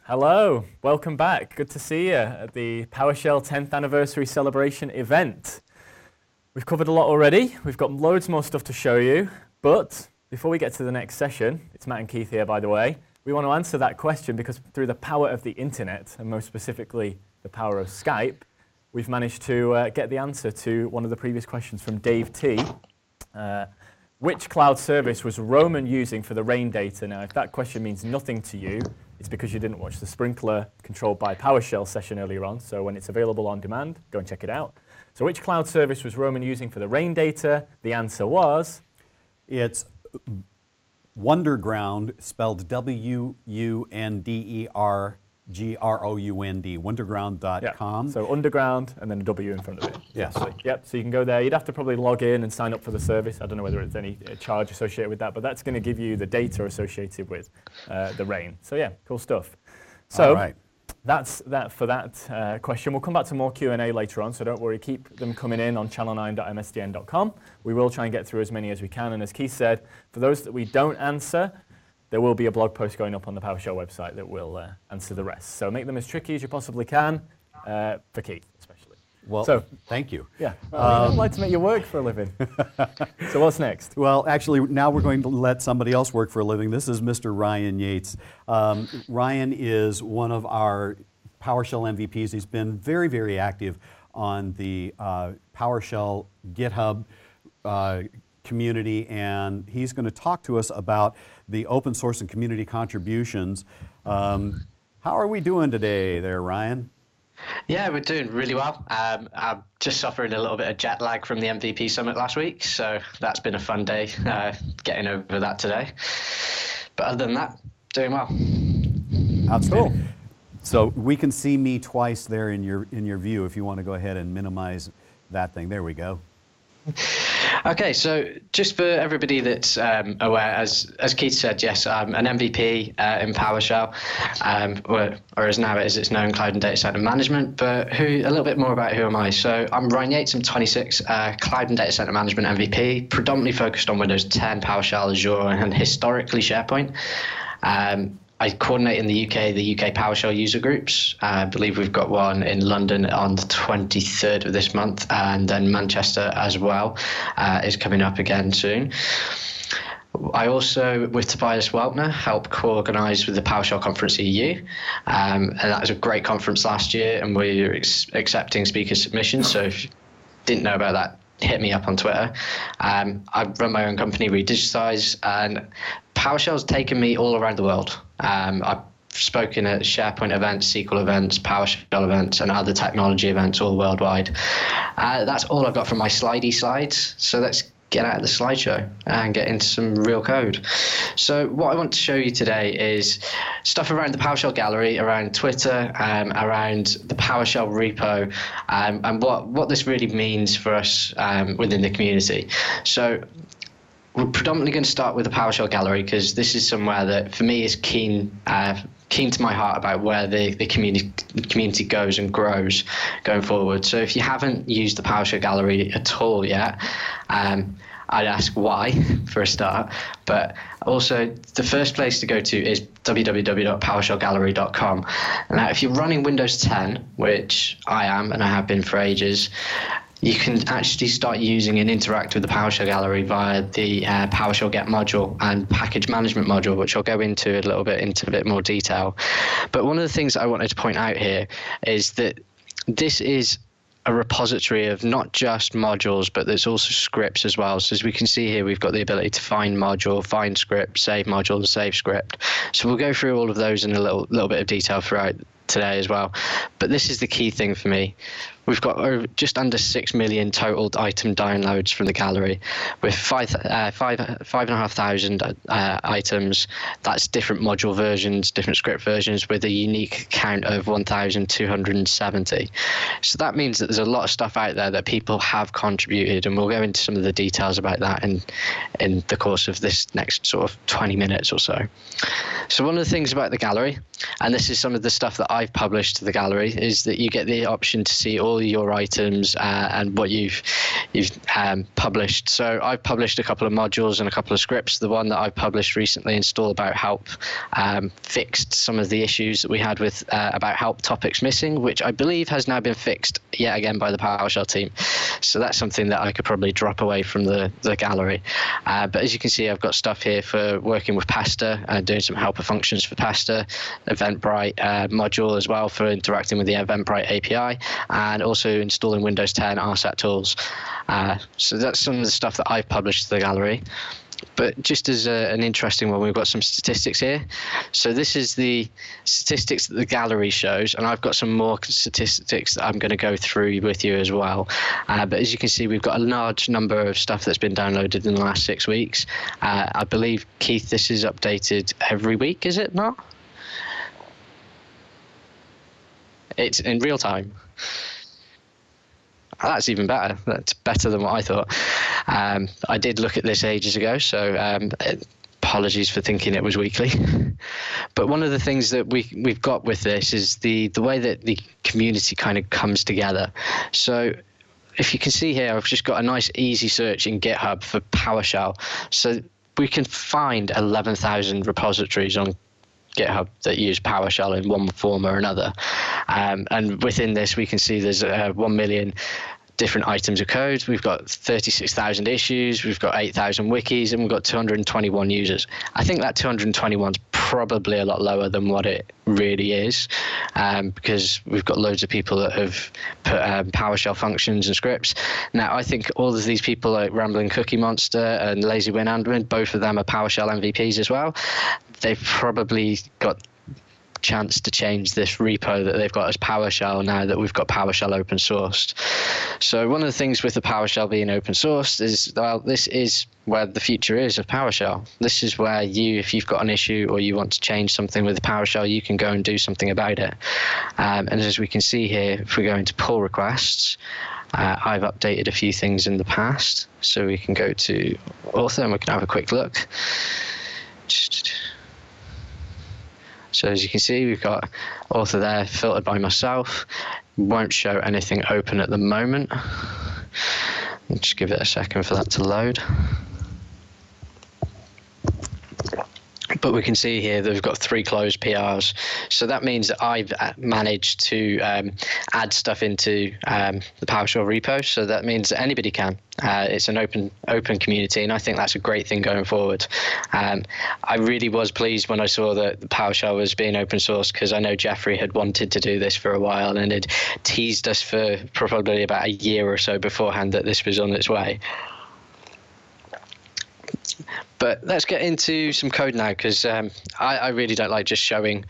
Hello, welcome back. Good to see you at the PowerShell 10th anniversary celebration event. We've covered a lot already. We've got loads more stuff to show you. But before we get to the next session, it's Matt and Keith here, by the way, we want to answer that question because through the power of the internet, and most specifically the power of Skype, we've managed to get the answer to one of the previous questions from Dave T. Which cloud service was Roman using for the rain data? Now, if that question means nothing to you, it's because you didn't watch the Sprinkler controlled by PowerShell session earlier on. So when it's available on demand, go and check it out. So which cloud service was Roman using for the rain data? The answer was? It's Wunderground, spelled WUNDERGROUND, wunderground.com. Yeah. So underground and then a W in front of it. Yes. Yep, so you can go there. You'd have to probably log in and sign up for the service. I don't know whether there's any charge associated with that, but that's going to give you the data associated with the rain. So yeah, cool stuff. So all right. That's that for that question. We'll come back to more Q&A later on, so don't worry, keep them coming in on channel9.msdn.com. We will try and get through as many as we can, and as Keith said, for those that we don't answer, there will be a blog post going up on the PowerShell website that will answer the rest. So make them as tricky as you possibly can, for Keith especially. Well, so, thank you. Yeah, well, I'd like to make you work for a living. So what's next? Well, actually, now we're going to let somebody else work for a living. This is Mr. Ryan Yates. Ryan is one of our PowerShell MVPs. He's been very, very active on the PowerShell GitHub community, and he's going to talk to us about the open source and community contributions. How are we doing today there, Ryan? Yeah, we're doing really well. I'm just suffering a little bit of jet lag from the MVP Summit last week, so that's been a fun day, getting over that today. But other than that, doing well. Outstanding. Cool. So we can see me twice there in your view if you want to go ahead and minimize that thing. There we go. Okay, so just for everybody that's aware, as Keith said, yes, I'm an MVP in PowerShell, or as now it's known, Cloud and Data Center Management. But a little bit more about who am I? So I'm Ryan Yates. I'm 26, Cloud and Data Center Management MVP, predominantly focused on Windows 10, PowerShell, Azure, and historically SharePoint. I coordinate in the UK PowerShell user groups. I believe we've got one in London on the 23rd of this month, and then Manchester as well is coming up again soon. I also, with Tobias Weltner, help co-organise with the PowerShell Conference EU, and that was a great conference last year, and we're accepting speaker submissions, so if you didn't know about that, hit me up on Twitter. I run my own company, Redigitize, and PowerShell's taken me all around the world. I've spoken at SharePoint events, SQL events, PowerShell events, and other technology events all worldwide. That's all I've got from my slidey slides. So let's get out of the slideshow and get into some real code. So what I want to show you today is stuff around the PowerShell gallery, around Twitter, around the PowerShell repo, and what this really means for us within the community. So we're predominantly going to start with the PowerShell gallery because this is somewhere that for me is keen to my heart about where the community goes and grows going forward. So if you haven't used the PowerShell gallery at all yet, I'd ask why for a start, but also the first place to go to is www.powershellgallery.com. Now, if you're running Windows 10, which I am and I have been for ages, you can actually start using and interact with the PowerShell gallery via the PowerShell Get module and package management module, which I'll go into a bit more detail. But one of the things I wanted to point out here is that this is a repository of not just modules, but there's also scripts as well. So as we can see here, we've got the ability to find module, find script, save module, and save script. So we'll go through all of those in a little bit of detail throughout today as well. But this is the key thing for me. We've got just under 6 million total item downloads from the gallery, with 5,500 items. That's different module versions, different script versions, with a unique count of 1,270. So that means that there's a lot of stuff out there that people have contributed, and we'll go into some of the details about that in the course of this next sort of 20 minutes or so. So one of the things about the gallery and this is some of the stuff that I've published to the gallery, is that you get the option to see all your items and what you've published. So I've published a couple of modules and a couple of scripts. The one that I published recently, Install About Help, fixed some of the issues that we had with About Help topics missing, which I believe has now been fixed yet again by the PowerShell team. So that's something that I could probably drop away from the gallery. But as you can see, I've got stuff here for working with Pasta, doing some helper functions for Pasta, Eventbrite module as well for interacting with the Eventbrite API, and also installing Windows 10 RSAT tools. So that's some of the stuff that I've published to the gallery. But just as an interesting one, we've got some statistics here. So this is the statistics that the gallery shows, and I've got some more statistics that I'm going to go through with you as well. But as you can see, we've got a large number of stuff that's been downloaded in the last 6 weeks. I believe, Keith, this is updated every week, is it not? It's in real time. That's even better. That's better than what I thought. I did look at this ages ago, so apologies for thinking it was weekly. But one of the things that we've got with this is the way that the community kind of comes together. So if you can see here, I've just got a nice easy search in GitHub for PowerShell. So we can find 11,000 repositories on GitHub that use PowerShell in one form or another. And within this, we can see there's 1 million different items of code. We've got 36,000 issues. We've got 8,000 wikis, and we've got 221 users. I think that 221 is probably a lot lower than what it really is, because we've got loads of people that have put PowerShell functions and scripts. Now, I think all of these people, like Rambling Cookie Monster and Lazy Win Admin, both of them are PowerShell MVPs as well. They've probably got chance to change this repo that they've got as PowerShell now that we've got PowerShell open sourced. So one of the things with the PowerShell being open sourced is, well, this is where the future is of PowerShell. This is where if you've got an issue or you want to change something with PowerShell, you can go and do something about it. And as we can see here, if we go into pull requests, I've updated a few things in the past. So we can go to author and we can have a quick look. So as you can see, we've got author there filtered by myself. Won't show anything open at the moment. I'll just give it a second for that to load. But we can see here that we've got 3 closed PRs. So that means that I've managed to add stuff into the PowerShell repo. So that means that anybody can. It's an open community, and I think that's a great thing going forward. I really was pleased when I saw that the PowerShell was being open source, because I know Jeffrey had wanted to do this for a while and had teased us for probably about a year or so beforehand that this was on its way. But let's get into some code now, because I really don't like just showing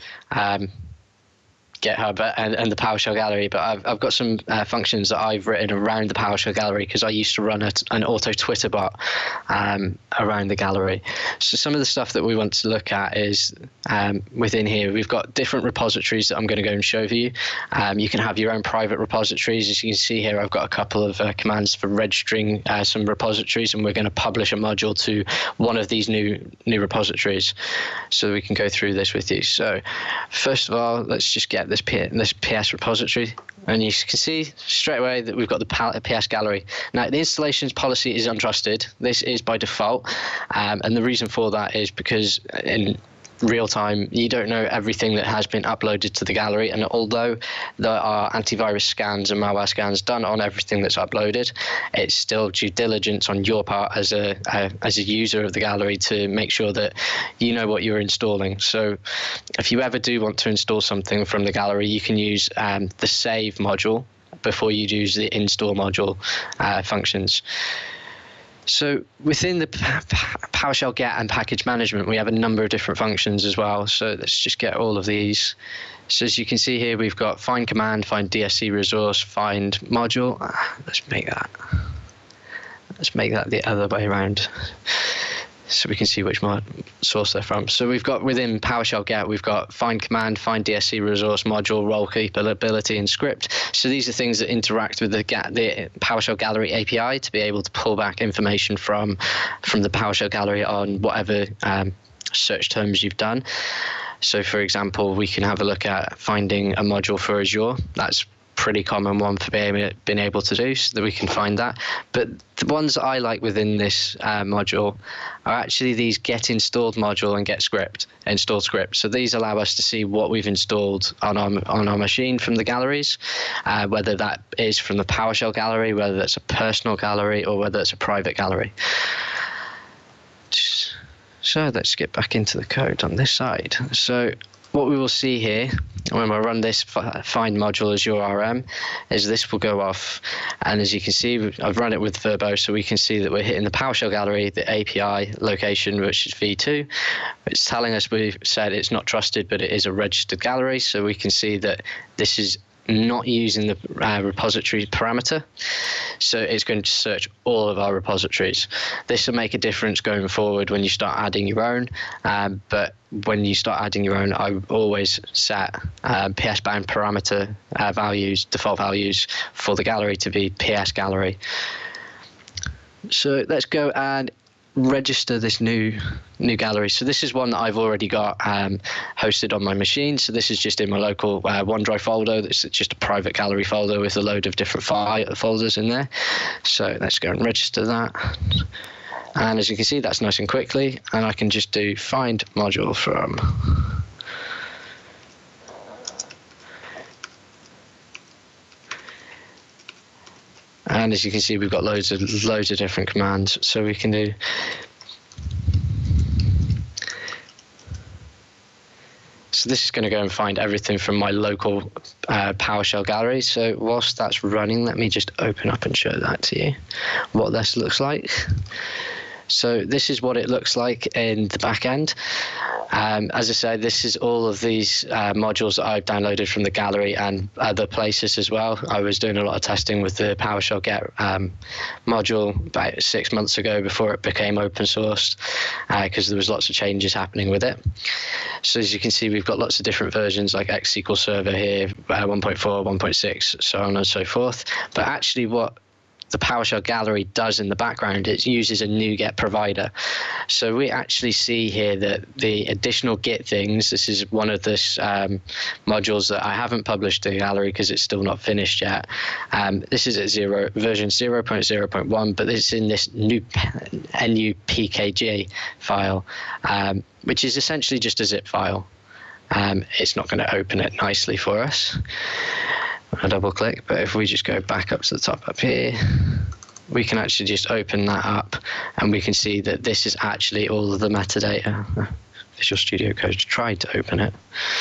GitHub and the PowerShell gallery, but I've got some functions that I've written around the PowerShell gallery, because I used to run an auto Twitter bot around the gallery. So some of the stuff that we want to look at is within here, we've got different repositories that I'm going to go and show you. You can have your own private repositories. As you can see here, I've got a couple of commands for registering some repositories, and we're going to publish a module to one of these new repositories, so we can go through this with you. So first of all, let's just get this PS repository, and you can see straight away that we've got the PS gallery. Now, the installations policy is untrusted. This is by default, and the reason for that is because in real time you don't know everything that has been uploaded to the gallery, and although there are antivirus scans and malware scans done on everything that's uploaded, it's still due diligence on your part as a user of the gallery to make sure that you know what you're installing. So if you ever do want to install something from the gallery, you can use the save module before you use the install module functions. So within the PowerShell get and package management, we have a number of different functions as well. So let's just get all of these. So as you can see here, we've got find command, find DSC resource, find module. Let's make that the other way around, so we can see which source they're from. So we've got within PowerShell get, we've got find command, find DSC resource, module, role capability, and script. So these are things that interact with the PowerShell gallery API to be able to pull back information from the PowerShell gallery on whatever search terms you've done. So for example, we can have a look at finding a module for Azure. That's pretty common one for being able to do, so that we can find that. But the ones that I like within this module are actually these get installed module and get script, installed script. So these allow us to see what we've installed on our machine from the galleries, whether that is from the PowerShell gallery, whether that's a personal gallery, or whether it's a private gallery. So let's get back into the code on this side. So what we will see here when we run this find module Azure RM is this will go off, and as you can see, I've run it with Verbose, so we can see that we're hitting the PowerShell gallery, the API location, which is v2. It's telling us, we've said it's not trusted, but it is a registered gallery, so we can see that this is not using the repository parameter, so it's going to search all of our repositories. This will make a difference going forward when you start adding your own, but when you start adding your own, I always set PS bound parameter values, default values for the gallery to be PS gallery. So let's go and register this new gallery. So this is one that I've already got hosted on my machine. So this is just in my local OneDrive folder. This is just a private gallery folder with a load of different folders in there. So let's go and register that. And as you can see, that's nice and quickly. And I can just do find module from. And as you can see, we've got loads of different commands, so we can do. So this is going to go and find everything from my local PowerShell gallery. So whilst that's running, let me just open up and show that to you, what this looks like. So this is what it looks like in the back end. As I said, this is all of these modules that I've downloaded from the gallery and other places as well. I was doing a lot of testing with the PowerShell Get module about 6 months ago before it became open sourced, because there was lots of changes happening with it. So as you can see, we've got lots of different versions like XSQL Server here, 1.4, 1.6, so on and so forth. But actually what the PowerShell gallery does in the background, it uses a NuGet provider. So we actually see here that the additional Git things, this is one of the modules that I haven't published to the gallery because it's still not finished yet. This is at version 0.0.1, but it's in this NUPKG file, which is essentially just a zip file. It's not going to open it nicely for us. I double click, but if we just go back up to the top up here, we can actually just open that up, and we can see that this is actually all of the metadata. Visual Studio Code tried to open it.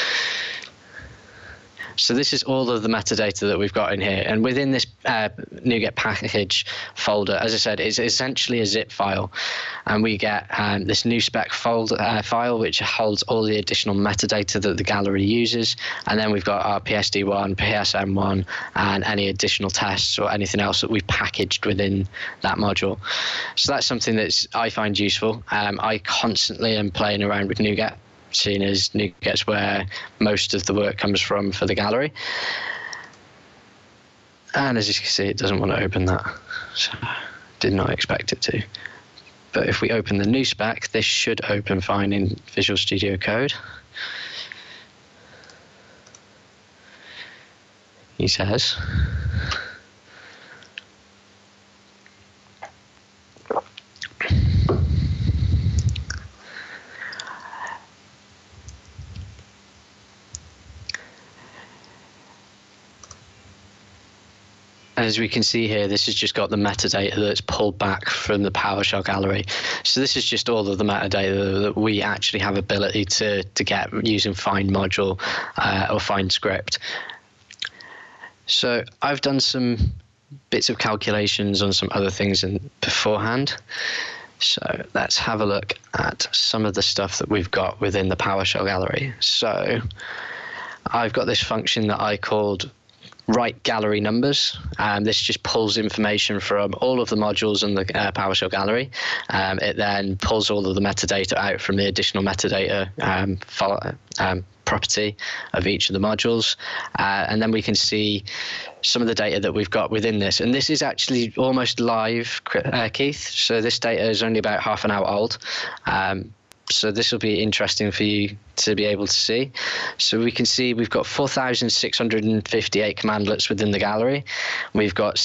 So this is all of the metadata that we've got in here, and within this NuGet package folder, as I said, it's essentially a zip file, and we get this new spec file which holds all the additional metadata that the gallery uses, and then we've got our PSD1, PSM1, and any additional tests or anything else that we've packaged within that module. So that's something that I find useful. I constantly am playing around with NuGet, seeing as NuGet's where most of the work comes from for the gallery. And as you can see, it doesn't want to open that, so did not expect it to. But if we open the new spec, this should open fine in Visual Studio Code. He says. As we can see here, this has just got the metadata that's pulled back from the PowerShell gallery. So this is just all of the metadata that we actually have ability to get using find module or find script. So I've done some bits of calculations on some other things beforehand. So let's have a look at some of the stuff that we've got within the PowerShell gallery. So I've got this function that I called write gallery numbers. This just pulls information from all of the modules in the PowerShell gallery. It then pulls all of the metadata out from the additional metadata property of each of the modules, and then we can see some of the data that we've got within this. And this is actually almost live, Keith. So this data is only about half an hour old. So this will be interesting for you to be able to see. So we can see we've got 4,658 commandlets within the gallery. We've got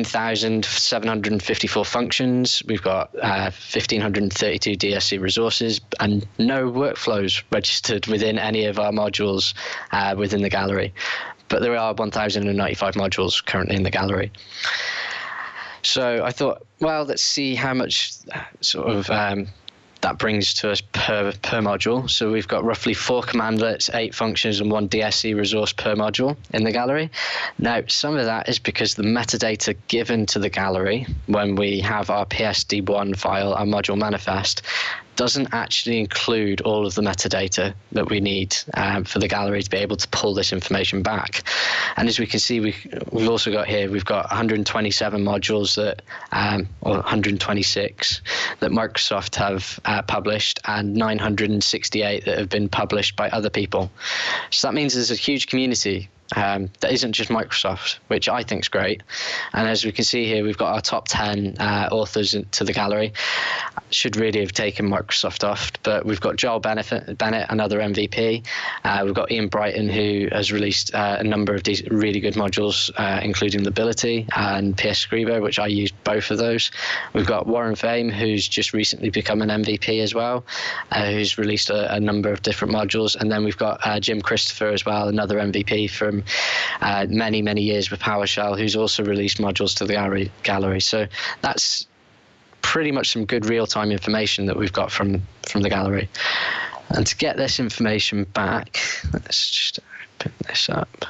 16,754 functions. We've got 1,532 DSC resources, and no workflows registered within any of our modules within the gallery. But there are 1,095 modules currently in the gallery. So I thought, well, let's see how much sort of that brings to us per module. So we've got roughly 4 commandlets, 8 functions, and 1 DSC resource per module in the gallery. Now, some of that is because the metadata given to the gallery when we have our PSD1 file, our module manifest, doesn't actually include all of the metadata that we need for the gallery to be able to pull this information back. And as we can see, we've also got here, we've got 127 modules that, or 126 that Microsoft have published, and 968 that have been published by other people. So that means there's a huge community that isn't just Microsoft, which I think is great. And as we can see here, we've got our top 10 authors to the gallery. Should really have taken Microsoft off, but we've got Joel Bennett, another MVP. We've got Ian Brighton, who has released a number of these really good modules, including Lability and PS Scribo, which I use both of those. We've got Warren Fame, who's just recently become an MVP as well, who's released a number of different modules. And then we've got Jim Christopher as well, another MVP from many years with PowerShell, who's also released modules to the gallery. So that's pretty much some good real-time information that we've got from the gallery. And to get this information back, let's just open this up.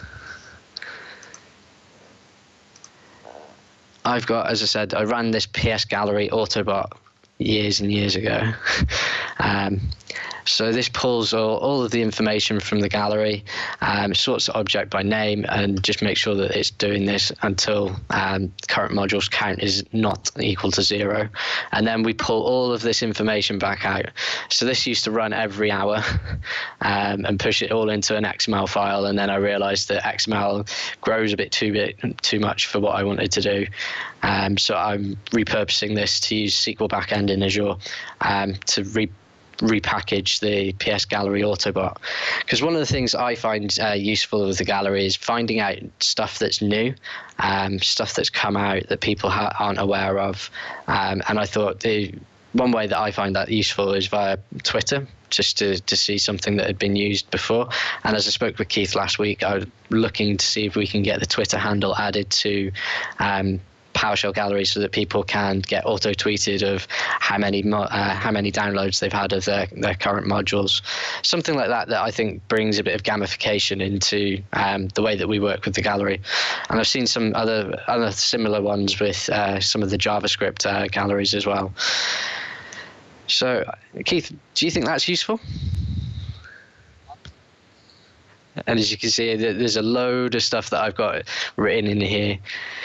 I've got, as I said, I ran this PS Gallery Autobot years and years ago. So this pulls all of the information from the gallery, sorts the object by name, and just makes sure that it's doing this until current modules count is not equal to 0. And then we pull all of this information back out. So this used to run every hour and push it all into an XML file. And then I realized that XML grows a bit too much for what I wanted to do. So I'm repurposing this to use SQL backend in Azure to repackage the PS Gallery Autobot. Because one of the things I find useful with the gallery is finding out stuff that's new, stuff that's come out that people aren't aware of. And I thought the one way that I find that useful is via Twitter, just to see something that had been used before. And as I spoke with Keith last week, I was looking to see if we can get the Twitter handle added to PowerShell Gallery so that people can get auto-tweeted of how many downloads they've had of their current modules. Something like that I think brings a bit of gamification into the way that we work with the gallery. And I've seen some other similar ones with some of the JavaScript galleries as well. So, Keith, do you think that's useful? And as you can see, there's a load of stuff that I've got written in here.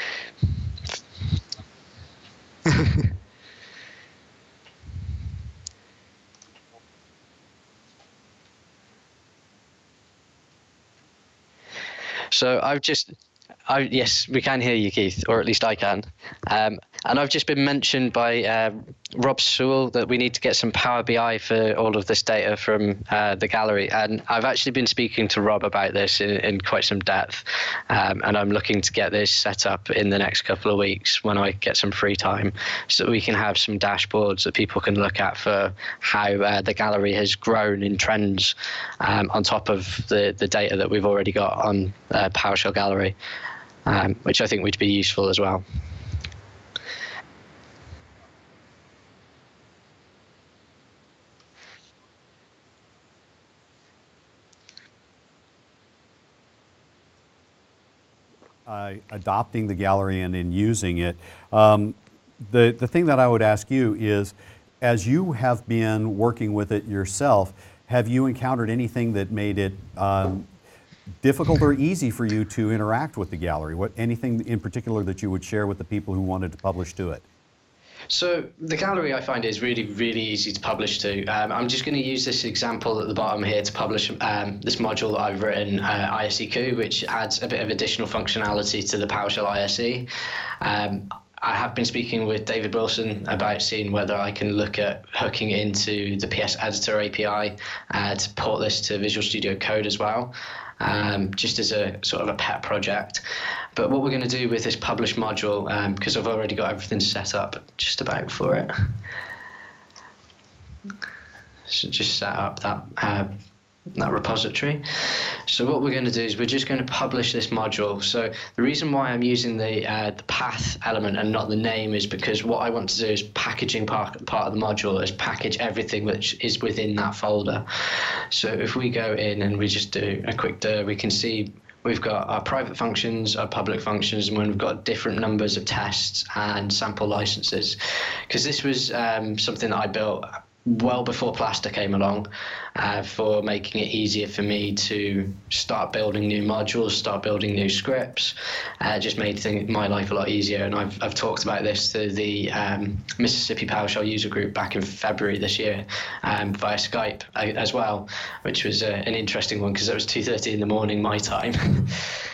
So yes, we can hear you, Keith, or at least I can. And I've just been mentioned by Rob Sewell that we need to get some Power BI for all of this data from the gallery. And I've actually been speaking to Rob about this in quite some depth. And I'm looking to get this set up in the next couple of weeks when I get some free time, so that we can have some dashboards that people can look at for how the gallery has grown in trends on top of the data that we've already got on PowerShell Gallery, which I think would be useful as well. Adopting the gallery and in using it. The thing that I would ask you is, as you have been working with it yourself, have you encountered anything that made it difficult or easy for you to interact with the gallery? Anything in particular that you would share with the people who wanted to publish to it? So the gallery I find is really, really easy to publish to. I'm just going to use this example at the bottom here to publish this module that I've written, ISEQ, which adds a bit of additional functionality to the PowerShell ISE. I have been speaking with David Wilson about seeing whether I can look at hooking it into the PS Editor API to port this to Visual Studio Code as well, just as a sort of a pet project. But what we're going to do with this publish module, because I've already got everything set up just about for it, so just set up that repository. So what we're going to do is we're just going to publish this module. So the reason why I'm using the path element and not the name is because what I want to do is packaging part of the module is package everything which is within that folder. So if we go in and we just do a quick dir, we can see we've got our private functions, our public functions, and we've got different numbers of tests and sample licenses. Because this was something that I built well before Plaster came along, for making it easier for me to start building new modules, start building new scripts. Just made my life a lot easier. And I've talked about this to the Mississippi PowerShell user group back in February this year, via Skype as well, which was an interesting one because it was 2:30 in the morning my time.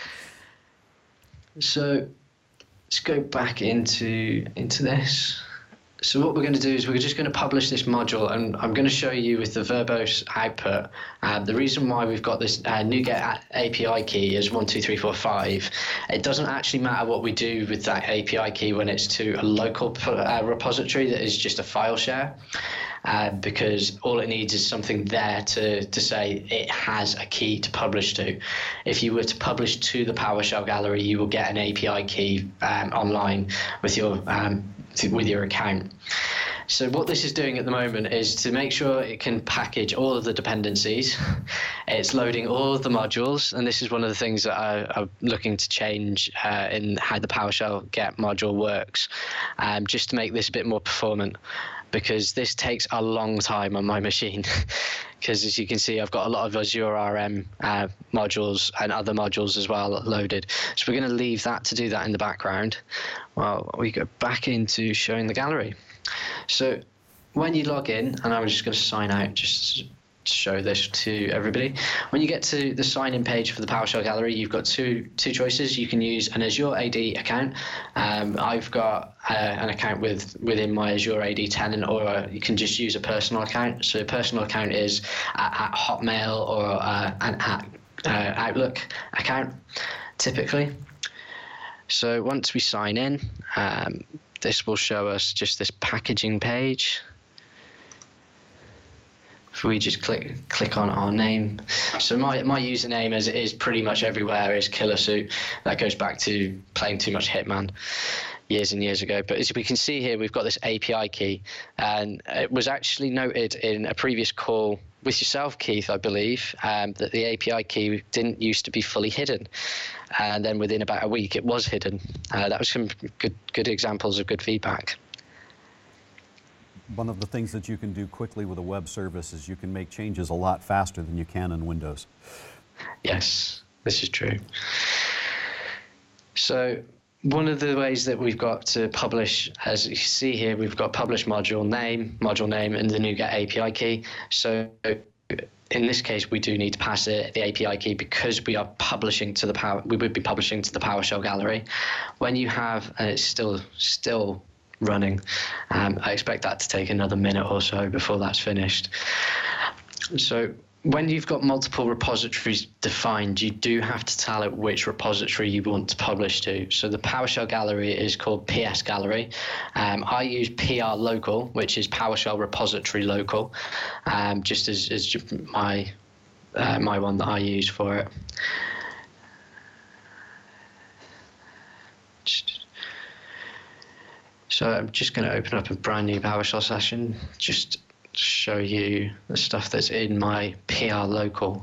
So let's go back into this. So what we're going to do is we're just going to publish this module, and I'm going to show you with the verbose output. The reason why we've got this NuGet API key is 1, 2, 3, 4, 5. It doesn't actually matter what we do with that API key when it's to a local repository that is just a file share, because all it needs is something there to say it has a key to publish to. If you were to publish to the PowerShell gallery, you will get an API key online with your account. So what this is doing at the moment is to make sure it can package all of the dependencies. It's loading all of the modules, and this is one of the things that I'm looking to change in how the PowerShell get module works, just to make this a bit more performant, because this takes a long time on my machine. Because as you can see, I've got a lot of Azure RM modules and other modules as well loaded. So we're going to leave that to do that in the background while we go back into showing the gallery. So when you log in, and I'm just going to sign out just to show this to everybody. When you get to the sign-in page for the PowerShell gallery, you've got two choices. You can use an Azure AD account. I've got an account within my Azure AD tenant, or you can just use a personal account. So a personal account is at Hotmail or an Outlook account, typically. So once we sign in, this will show us just this packaging page. If we just click on our name. So my username, as it is pretty much everywhere, is KillerSuit. That goes back to playing too much Hitman years and years ago. But as we can see here, we've got this API key, and it was actually noted in a previous call with yourself, Keith, I believe, that the API key didn't used to be fully hidden, and then within about a week it was hidden. That was some good examples of good feedback. One of the things that you can do quickly with a web service is you can make changes a lot faster than you can in Windows. Yes, this is true. So one of the ways that we've got to publish, as you see here, we've got publish module name, and the NuGet API key. So in this case, we do need to pass the API key because we are publishing to the we would be publishing to the PowerShell gallery. When you have, and it's still running, I expect that to take another minute or so before that's finished. So when you've got multiple repositories defined, you do have to tell it which repository you want to publish to. So the PowerShell gallery is called PS Gallery. I use PR Local, which is PowerShell Repository Local, just as my one that I use for it. So I'm just going to open up a brand new PowerShell session, just to show you the stuff that's in my PR Local.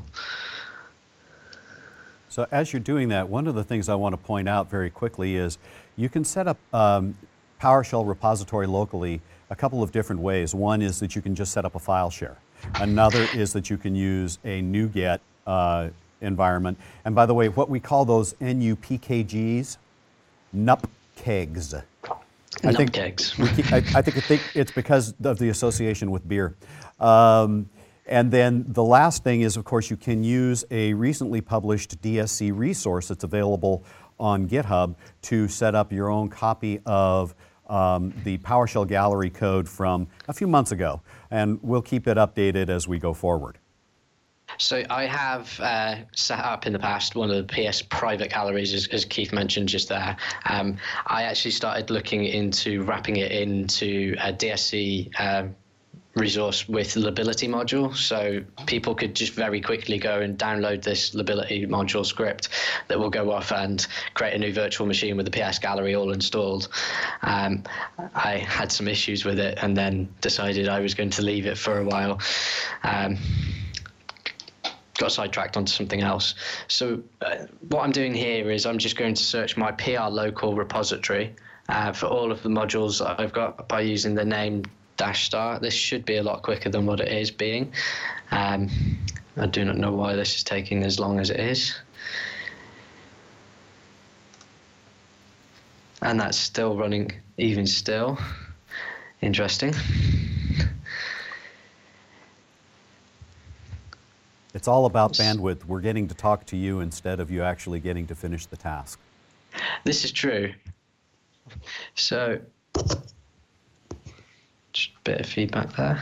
So as you're doing that, one of the things I want to point out very quickly is you can set up PowerShell repository locally a couple of different ways. One is that you can just set up a file share. Another is that you can use a NuGet environment. And by the way, what we call those NUPKGs, NUPKEGs. I think it's because of the association with beer. And then the last thing is, of course, you can use a recently published DSC resource that's available on GitHub to set up your own copy of the PowerShell Gallery code from a few months ago, and we'll keep it updated as we go forward. So I have set up in the past one of the PS private galleries, as Keith mentioned just there. I actually started looking into wrapping it into a DSC resource with Lability module, so people could just very quickly go and download this Lability module script that will go off and create a new virtual machine with the PS Gallery all installed. I had some issues with it and then decided I was going to leave it for a while. Got sidetracked onto something else. So what I'm doing here is I'm just going to search my PR local repository for all of the modules that I've got by using the name -star. This should be a lot quicker than what it is being. I do not know why this is taking as long as it is. And that's still running even still. Interesting. It's all about bandwidth. We're getting to talk to you instead of you actually getting to finish the task. This is true. So, just a bit of feedback there.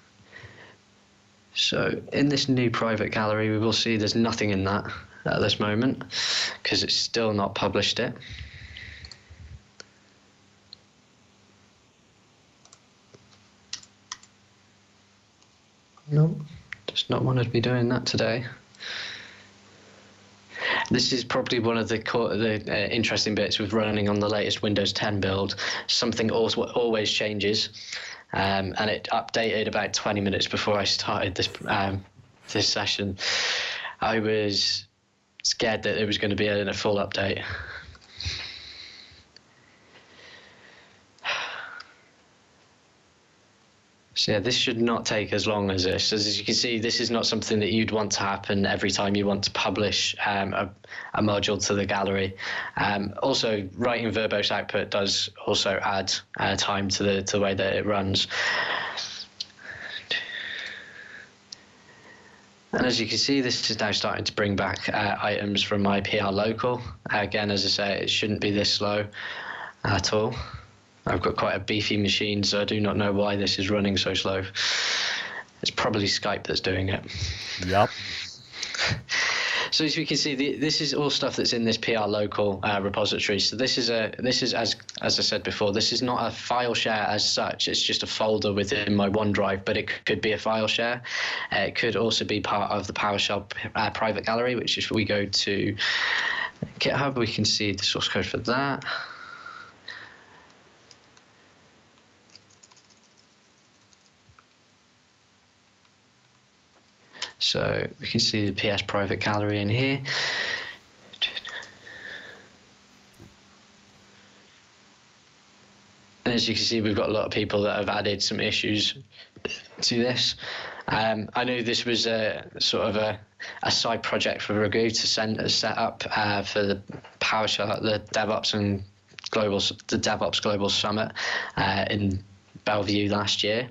So, in this new private gallery, we will see there's nothing in that at this moment because it's still not published it. No. Just not wanted to be doing that today. This is probably one of the interesting bits with running on the latest Windows 10 build. Something always changes, and it updated about 20 minutes before I started this session. I was scared that it was going to be a full update. So yeah, this should not take as long as this. As you can see, this is not something that you'd want to happen every time you want to publish a module to the gallery. Also, writing verbose output does also add time to the way that it runs. And as you can see, this is now starting to bring back items from my PR local. Again, as I say, it shouldn't be this slow at all. I've got quite a beefy machine, so I do not know why this is running so slow. It's probably Skype that's doing it. Yep. So as you can see, this is all stuff that's in this PR local repository. So this is as I said before, this is not a file share as such. It's just a folder within my OneDrive, but it could be a file share. It could also be part of the PowerShell private gallery, which if we go to GitHub, we can see the source code for that. So we can see the PS private gallery in here. And as you can see, we've got a lot of people that have added some issues to this. I knew this was a sort of a side project for Raghu to set up for the PowerShell, the DevOps Global Summit in Bellevue last year.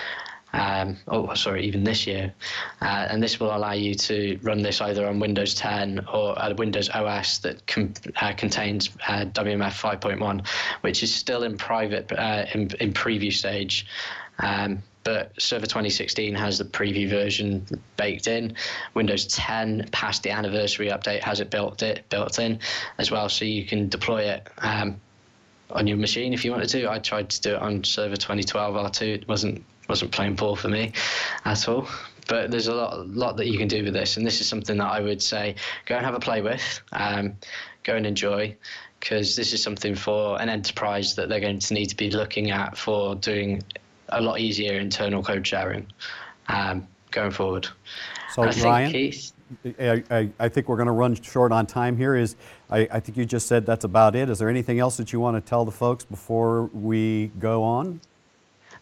Even this year. And this will allow you to run this either on Windows 10 or Windows OS that contains WMF 5.1, which is still in private, in preview stage. But Server 2016 has the preview version baked in. Windows 10, past the anniversary update, has it built in as well, so you can deploy it on your machine if you wanted to. I tried to do it on Server 2012 R2. It wasn't playing ball for me at all. But there's a lot that you can do with this, and this is something that I would say go and have a play with, go and enjoy, because this is something for an enterprise that they're going to need to be looking at for doing a lot easier internal code sharing going forward. So Ryan, Keith, I think we're going to run short on time here. I think you just said that's about it. Is there anything else that you want to tell the folks before we go on?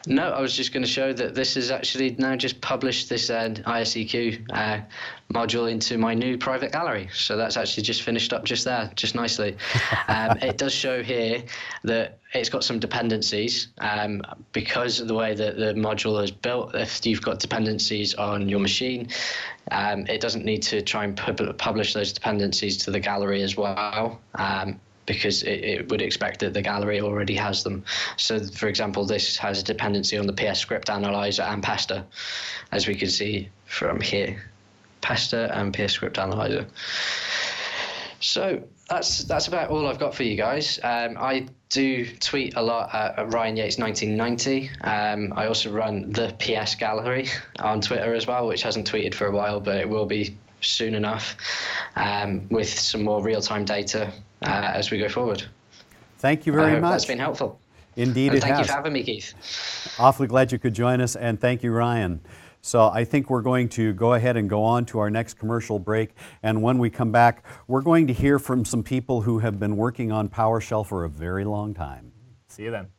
No, I was just going to show that this is actually now just published this ISEQ module into my new private gallery. So that's actually just finished up just there, just nicely. It does show here that it's got some dependencies because of the way that the module is built. If you've got dependencies on your machine, it doesn't need to try and publish those dependencies to the gallery as well. Because it would expect that the gallery already has them. So, for example, this has a dependency on the PS Script Analyzer and Pasta, as we can see from here. Pasta and PS Script Analyzer. So that's about all I've got for you guys. I do tweet a lot at Ryan Yates 1990. I also run the PS Gallery on Twitter as well, which hasn't tweeted for a while, but it will be soon enough, with some more real-time data as we go forward. Thank you very I hope much. That's been helpful. Indeed, and it thank has. you for having me, Keith. Awfully glad you could join us, and thank you, Ryan. So I think we're going to go ahead and go on to our next commercial break, and when we come back, we're going to hear from some people who have been working on PowerShell for a very long time. See you then.